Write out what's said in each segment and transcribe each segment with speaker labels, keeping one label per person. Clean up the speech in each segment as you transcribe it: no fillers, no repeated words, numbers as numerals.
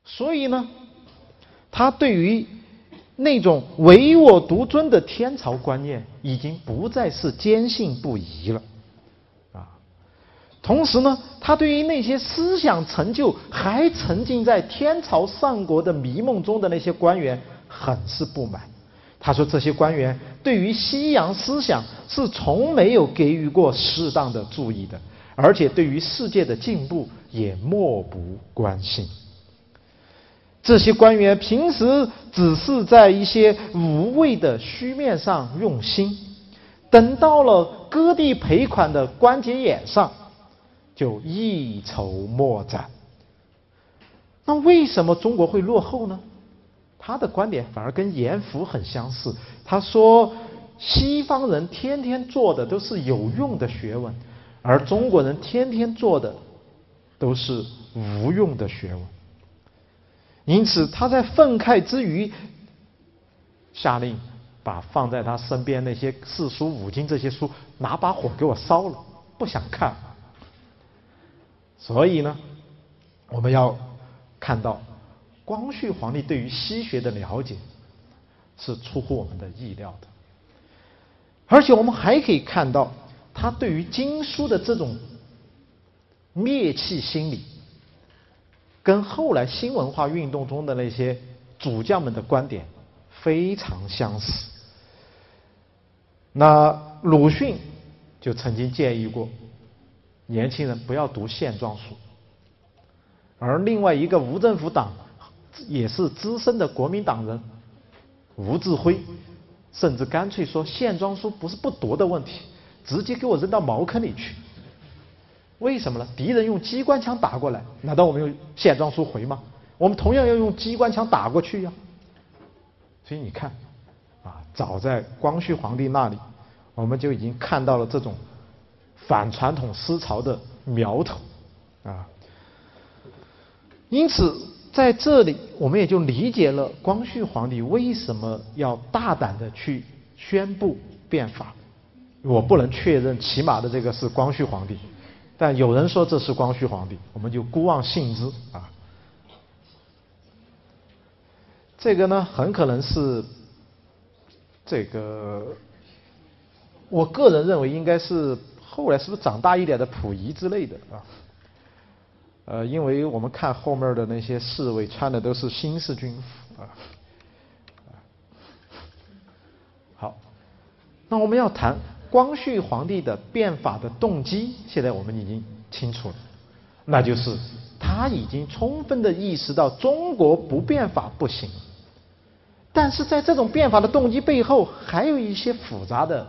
Speaker 1: 所以呢，他对于那种唯我独尊的天朝观念已经不再是坚信不疑了啊。同时呢，他对于那些思想成就还沉浸在天朝上国的迷梦中的那些官员很是不满。他说这些官员对于西洋思想是从没有给予过适当的注意的，而且对于世界的进步也漠不关心。这些官员平时只是在一些无谓的虚面上用心，等到了割地赔款的关节眼上，就一筹莫展。那为什么中国会落后呢？他的观点反而跟严复很相似。他说，西方人天天做的都是有用的学问，而中国人天天做的都是无用的学问。因此他在愤慨之余，下令把放在他身边那些四书五经这些书拿把火给我烧了，不想看。所以呢，我们要看到光绪皇帝对于西学的了解是出乎我们的意料的，而且我们还可以看到他对于经书的这种灭弃心理跟后来新文化运动中的那些主将们的观点非常相似。那鲁迅就曾经建议过年轻人不要读线装书，而另外一个无政府党也是资深的国民党人吴志辉，甚至干脆说线装书不是不读的问题，直接给我扔到茅坑里去。为什么呢？敌人用机关枪打过来，难道我们用线装书回吗？我们同样要用机关枪打过去呀。所以你看啊，早在光绪皇帝那里，我们就已经看到了这种反传统思潮的苗头啊。因此在这里我们也就理解了光绪皇帝为什么要大胆的去宣布变法。我不能确认起码的这个是光绪皇帝，但有人说这是光绪皇帝，我们就姑妄信之啊。这个呢，很可能是这个，我个人认为应该是后来是不是长大一点的溥仪之类的啊？因为我们看后面的那些侍卫穿的都是新式军服啊。好，那我们要谈光绪皇帝的变法的动机，现在我们已经清楚了，那就是他已经充分的意识到中国不变法不行，但是在这种变法的动机背后还有一些复杂的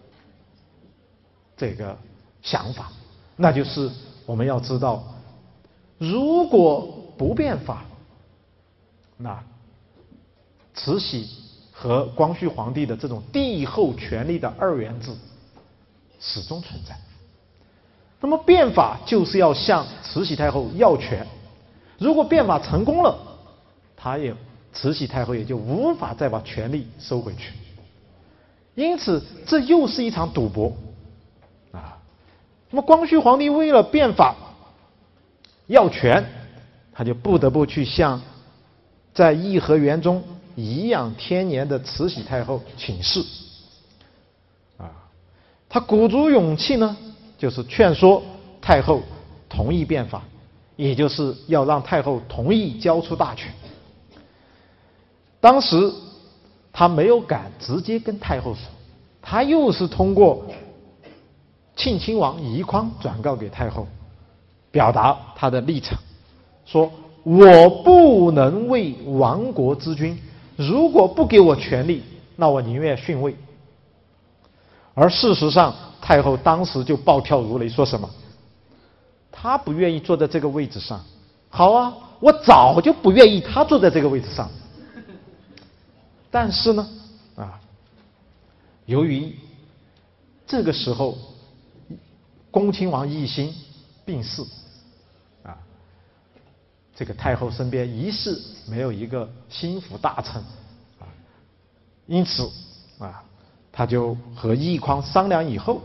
Speaker 1: 这个想法，那就是我们要知道，如果不变法，那慈禧和光绪皇帝的这种帝后权力的二元制始终存在。那么变法就是要向慈禧太后要权，如果变法成功了，慈禧太后也就无法再把权力收回去。因此这又是一场赌博啊。那么光绪皇帝为了变法要权，他就不得不去向在颐和园中颐养天年的慈禧太后请示啊。他鼓足勇气呢，就是劝说太后同意变法，也就是要让太后同意交出大权。当时他没有敢直接跟太后说，他又是通过庆亲王奕匡转告给太后，表达他的立场，说我不能为亡国之君，如果不给我权力，那我宁愿逊位。而事实上太后当时就暴跳如雷，说什么他不愿意坐在这个位置上，好啊，我早就不愿意他坐在这个位置上。但是呢由于这个时候恭亲王奕欣病逝啊，这个太后身边一世没有一个心腹大臣啊，因此他就和奕匡商量以后，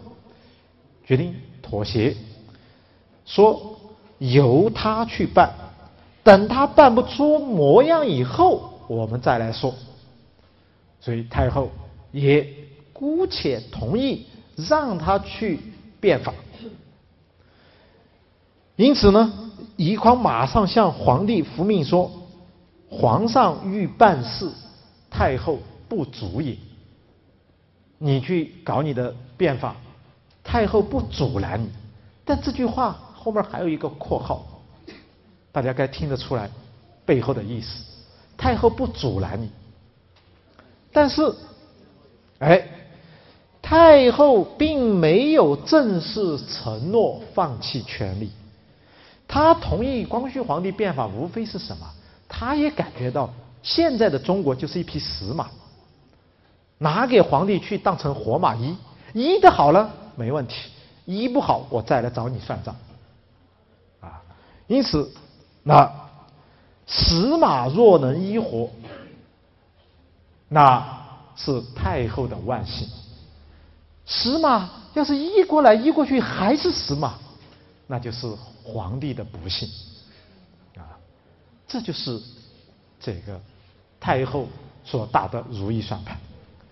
Speaker 1: 决定妥协，说由他去办， 等他办不出模样以后，我们再来说。所以太后也姑且同意让他去变法。因此呢，倪匡马上向皇帝复命说：“皇上欲办事，太后不阻也。你去搞你的变法，太后不阻拦你。”但这句话后面还有一个括号，大家该听得出来背后的意思。太后不阻拦你，但是，太后并没有正式承诺放弃权力。她同意光绪皇帝变法，无非是什么？她也感觉到现在的中国就是一匹死马，拿给皇帝去当成活马医，医得好了没问题，医不好我再来找你算账。因此，那死马若能医活，那是太后的万幸。死马要是医过来医过去还是死马，那就是皇帝的不幸。这就是这个太后所打的如意算盘。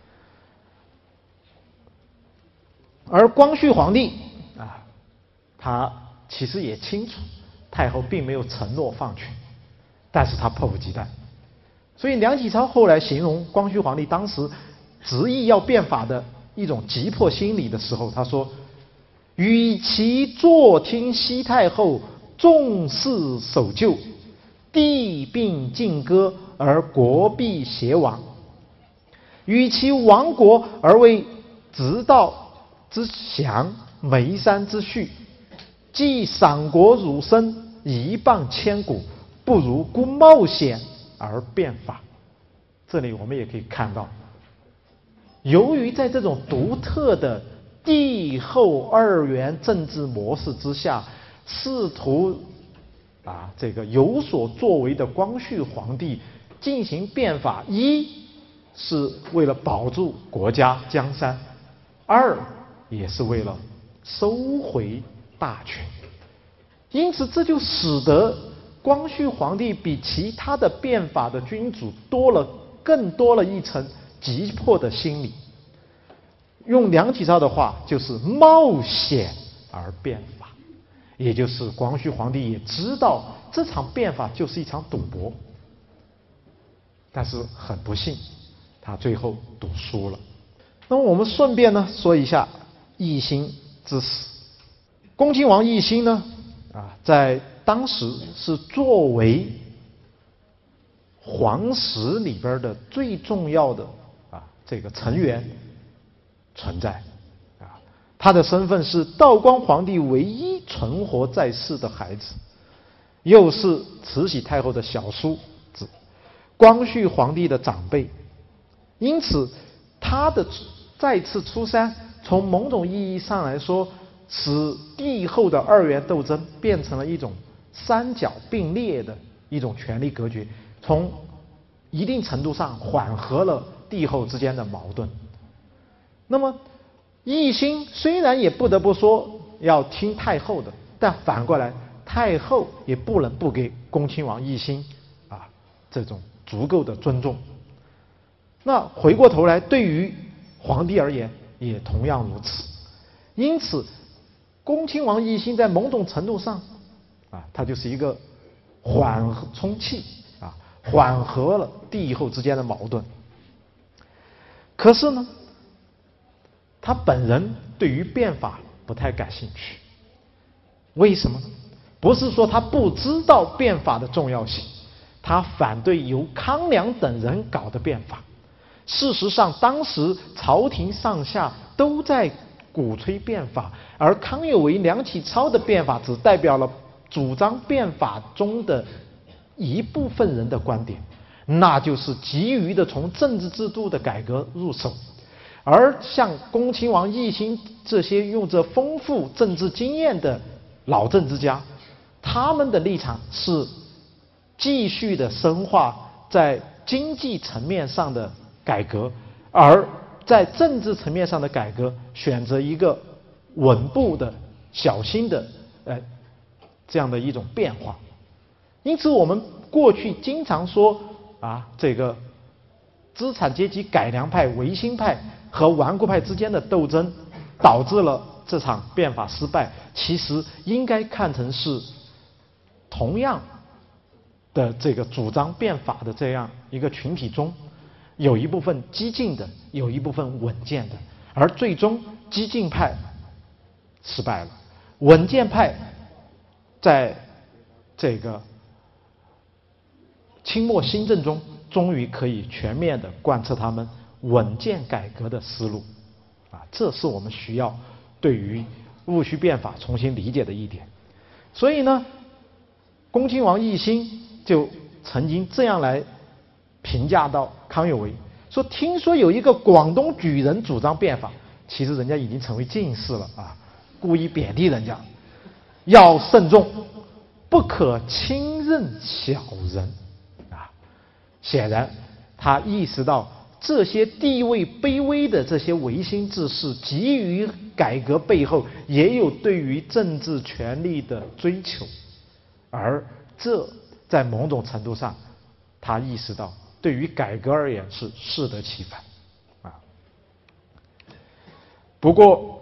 Speaker 1: 而光绪皇帝他其实也清楚太后并没有承诺放权，但是他迫不及待。所以梁启超后来形容光绪皇帝当时执意要变法的一种急迫心理的时候，他说：“与其坐听西太后重事守旧，帝病尽歌而国必偕亡；与其亡国而为直道之祥、眉山之序，既赏国辱身，一谤千古，不如孤冒险而变法。”这里我们也可以看到，由于在这种独特的帝后二元政治模式之下，试图这个有所作为的光绪皇帝进行变法，一是为了保住国家江山，二也是为了收回大权。因此这就使得光绪皇帝比其他的变法的君主更多了一层急迫的心理。用梁启超的话就是冒险而变法，也就是光绪皇帝也知道这场变法就是一场赌博，但是很不幸他最后赌输了。那么我们顺便呢说一下奕欣之死。恭亲王奕欣呢在当时是作为皇室里边的最重要的这个成员存在。他的身份是道光皇帝唯一存活在世的孩子，又是慈禧太后的小叔子，光绪皇帝的长辈。因此他的再次出山，从某种意义上来说，使帝后的二元斗争变成了一种三角并列的一种权力格局，从一定程度上缓和了帝后之间的矛盾。那么奕欣虽然也不得不说要听太后的，但反过来太后也不能不给恭亲王奕欣这种足够的尊重。那回过头来对于皇帝而言也同样如此。因此恭亲王奕欣在某种程度上他就是一个充气缓和了帝后之间的矛盾。可是呢他本人对于变法不太感兴趣。为什么呢？不是说他不知道变法的重要性，他反对由康梁等人搞的变法。事实上当时朝廷上下都在鼓吹变法，而康有为、梁启超的变法只代表了主张变法中的一部分人的观点，那就是急于的从政治制度的改革入手。而像恭亲王奕欣这些用着丰富政治经验的老政治家，他们的立场是继续的深化在经济层面上的改革，而在政治层面上的改革选择一个稳步的小心的这样的一种变化。 因此，我们过去经常说这个资产阶级改良派、维新派和顽固派之间的斗争，导致了这场变法失败。其实应该看成是同样的这个主张变法的这样一个群体中，有一部分激进的，有一部分稳健的，而最终激进派失败了，稳健派在这个清末新政中，终于可以全面地贯彻他们稳健改革的思路，这是我们需要对于戊戌变法重新理解的一点。所以呢，恭亲王奕欣就曾经这样来评价到康有为，说听说有一个广东举人主张变法，其实人家已经成为进士了故意贬低人家，要慎重，不可轻任小人显然他意识到这些地位卑微的这些维新志士急于改革背后也有对于政治权力的追求，而这在某种程度上他意识到对于改革而言是适得其反不过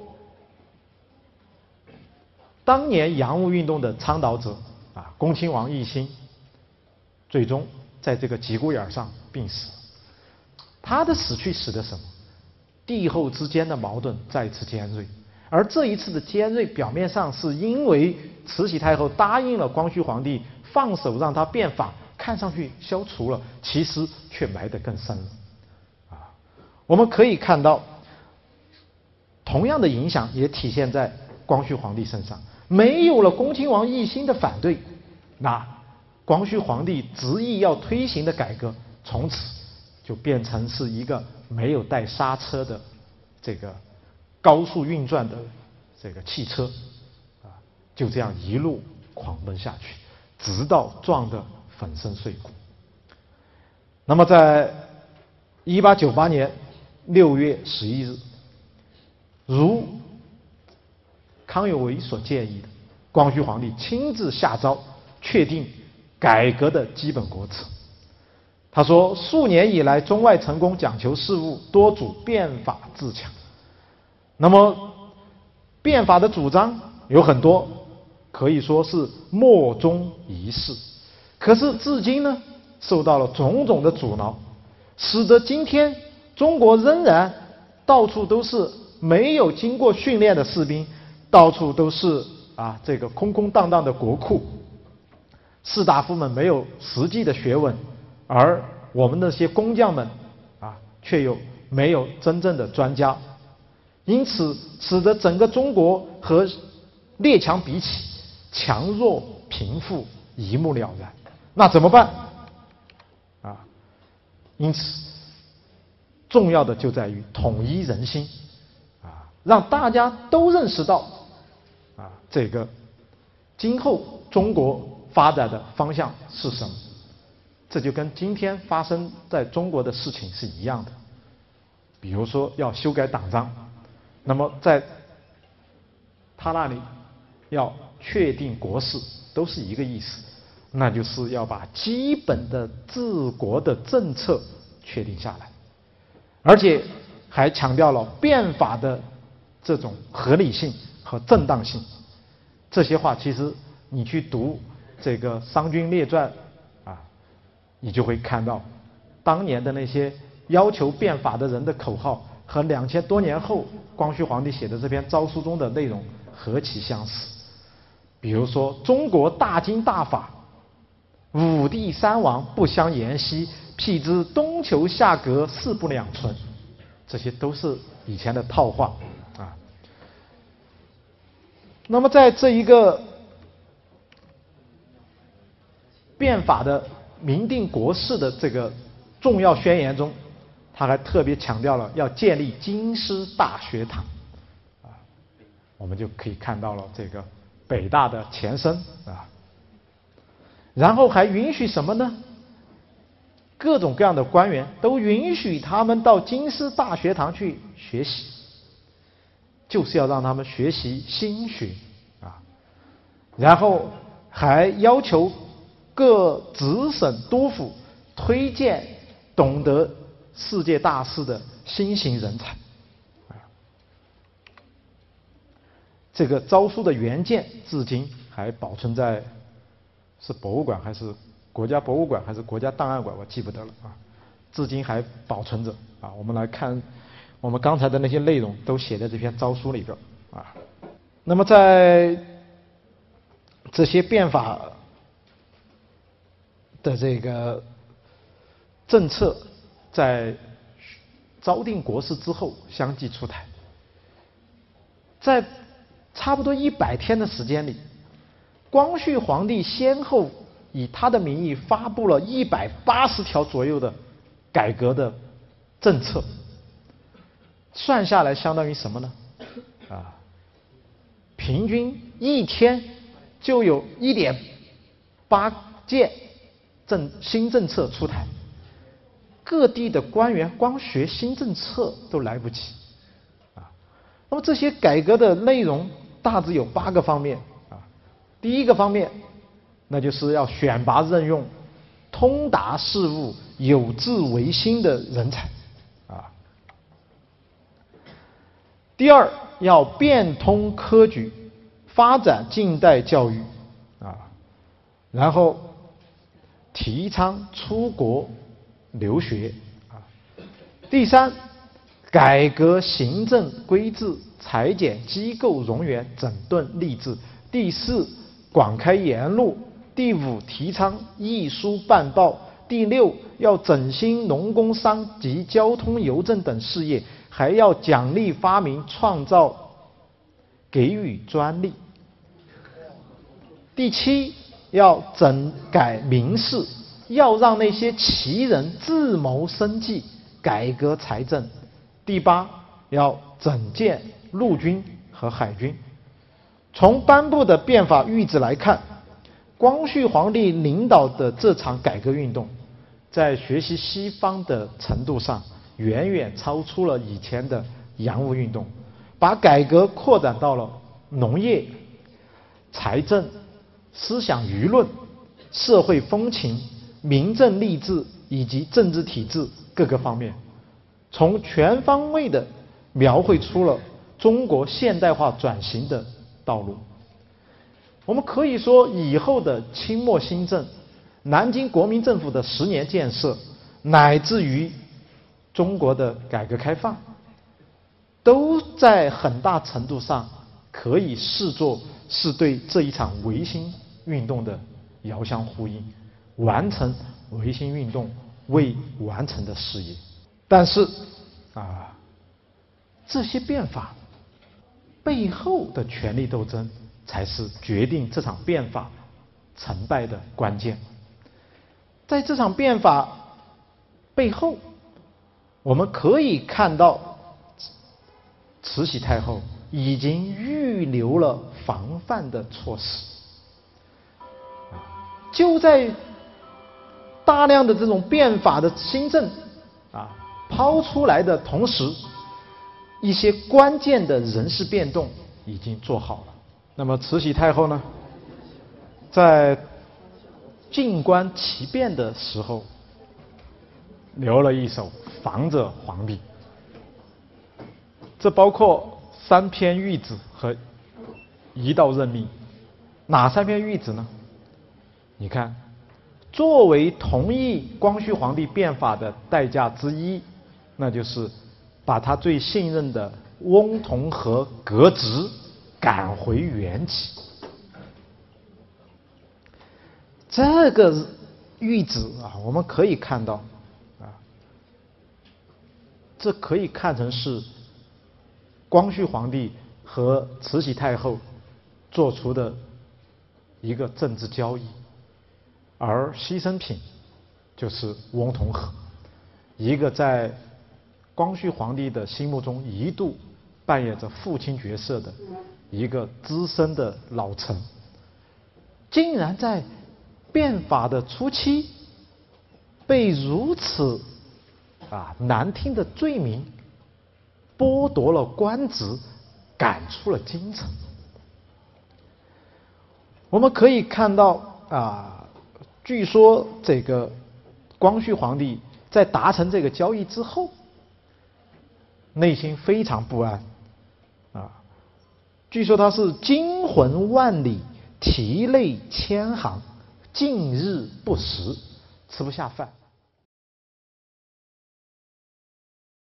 Speaker 1: 当年洋务运动的倡导者恭亲王奕欣最终在这个节骨眼上病死，他的死去使得什么？帝后之间的矛盾再次尖锐，而这一次的尖锐表面上是因为慈禧太后答应了光绪皇帝放手让他变法，看上去消除了，其实却埋得更深了我们可以看到同样的影响也体现在光绪皇帝身上，没有了恭亲王奕欣的反对，那光绪皇帝执意要推行的改革从此就变成是一个没有带刹车的这个高速运转的这个汽车就这样一路狂奔下去，直到撞得粉身碎骨。那么在1898年6月11日，如康有为所建议的，光绪皇帝亲自下诏确定改革的基本国策。他说，数年以来中外成功讲求事务，多主变法自强。那么变法的主张有很多，可以说是莫衷一是，可是至今呢受到了种种的阻挠，使得今天中国仍然到处都是没有经过训练的士兵，到处都是这个空空荡荡的国库，士大夫们没有实际的学问，而我们那些工匠们却又没有真正的专家，因此使得整个中国和列强比起，强弱贫富一目了然。那怎么办因此重要的就在于统一人心让大家都认识到这个今后中国发展的方向是什么。这就跟今天发生在中国的事情是一样的，比如说要修改党章，那么在他那里要确定国事，都是一个意思，那就是要把基本的治国的政策确定下来，而且还强调了变法的这种合理性和正当性。这些话其实你去读这个《商君列传》你就会看到当年的那些要求变法的人的口号和2000多年后光绪皇帝写的这篇诏书中的内容何其相似。比如说中国大经大法，五帝三王不相沿兮，辟之东求下阁，势不两存，这些都是以前的套话那么在这一个变法的明定国事的这个重要宣言中，他还特别强调了要建立京师大学堂我们就可以看到了这个北大的前身然后还允许什么呢？各种各样的官员都允许他们到京师大学堂去学习，就是要让他们学习心学然后还要求各直省督府推荐懂得世界大事的新型人才。这个诏书的原件至今还保存在是博物馆还是国家博物馆还是国家档案馆，我记不得了啊，至今还保存着啊。我们来看，我们刚才的那些内容都写在这篇诏书里边啊。那么在这些变法的这个政策在昭定国事之后相继出台，在差不多100天的时间里，光绪皇帝先后以他的名义发布了180条左右的改革的政策，算下来相当于什么呢？啊，平均一天就有1.8件新政策出台，各地的官员光学新政策都来不及啊。那么这些改革的内容大致有8个方面啊。第一个方面，那就是要选拔任用通达事务、有志维新的人才啊。第二，要变通科举，发展近代教育啊，然后提倡出国留学啊。第三，改革行政规制，裁减机构冗员，整顿吏治。第四，广开言路。第五，提倡译书办报。第六，要整兴农工商及交通邮政等事业，还要奖励发明创造，给予专利。第七，要整改民事，要让那些奇人自谋生计，改革财政。第八，要整建陆军和海军。从颁布的变法谕旨来看，光绪皇帝领导的这场改革运动，在学习西方的程度上，远远超出了以前的洋务运动，把改革扩展到了农业、财政、思想舆论、社会风情、民政吏治以及政治体制各个方面，从全方位地描绘出了中国现代化转型的道路。我们可以说，以后的清末新政、南京国民政府的10年建设，乃至于中国的改革开放，都在很大程度上可以视作是对这一场维新运动的遥相呼应，完成维新运动未完成的事业。但是这些变法背后的权力斗争，才是决定这场变法成败的关键。在这场变法背后，我们可以看到慈禧太后已经预留了防范的措施。就在大量的这种变法的新政抛出来的同时，一些关键的人事变动已经做好了。那么慈禧太后呢，在静观其变的时候，留了一手防着皇帝。这包括3篇谕旨和1道任命。哪3篇谕旨呢？你看，作为同意光绪皇帝变法的代价之一，那就是把他最信任的翁同龢革职，赶回原籍。这个谕旨我们可以看到这可以看成是光绪皇帝和慈禧太后做出的一个政治交易，而牺牲品就是翁同龢，一个在光绪皇帝的心目中一度扮演着父亲角色的一个资深的老臣，竟然在变法的初期被如此难听的罪名剥夺了官职，赶出了京城。我们可以看到据说这个光绪皇帝在达成这个交易之后，内心非常不安啊。据说他是惊魂万里，涕泪千行，近日不食，吃不下饭。